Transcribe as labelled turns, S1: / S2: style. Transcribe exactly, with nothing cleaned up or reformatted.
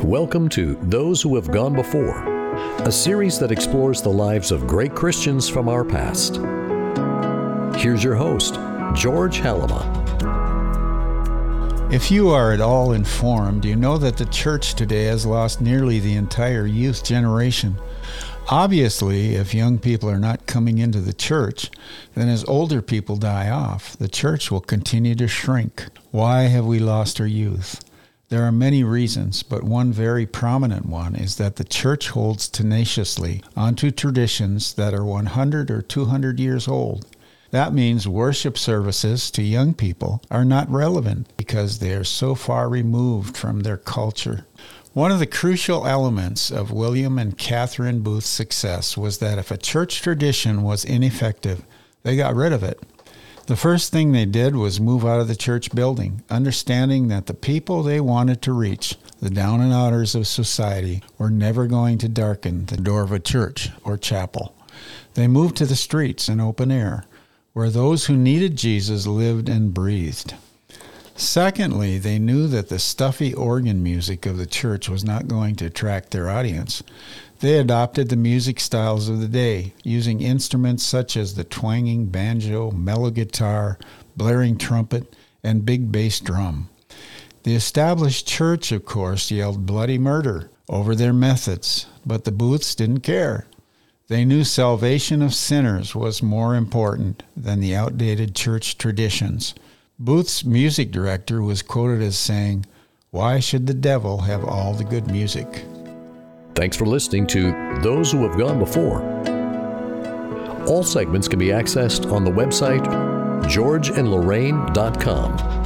S1: Welcome to Those Who Have Gone Before, a series that explores the lives of great Christians from our past. Here's your host, George Halama.
S2: If you are at all informed, you know that the church today has lost nearly the entire youth generation. Obviously, if young people are not coming into the church, then as older people die off, the church will continue to shrink. Why have we lost our youth? There are many reasons, but one very prominent one is that the church holds tenaciously onto traditions that are one hundred or two hundred years old. That means worship services to young people are not relevant because they are so far removed from their culture. One of the crucial elements of William and Catherine Booth's success was that if a church tradition was ineffective, they got rid of it. The first thing they did was move out of the church building, understanding that the people they wanted to reach, the down and outers of society, were never going to darken the door of a church or chapel. They moved to the streets and open air, where those who needed Jesus lived and breathed. Secondly, they knew that the stuffy organ music of the church was not going to attract their audience. They adopted the music styles of the day, using instruments such as the twanging banjo, mellow guitar, blaring trumpet, and big bass drum. The established church, of course, yelled bloody murder over their methods, but the Booths didn't care. They knew salvation of sinners was more important than the outdated church traditions. Booth's music director was quoted as saying, "Why should the devil have all the good music?"
S1: Thanks for listening to Those Who Have Gone Before. All segments can be accessed on the website george and lorraine dot com.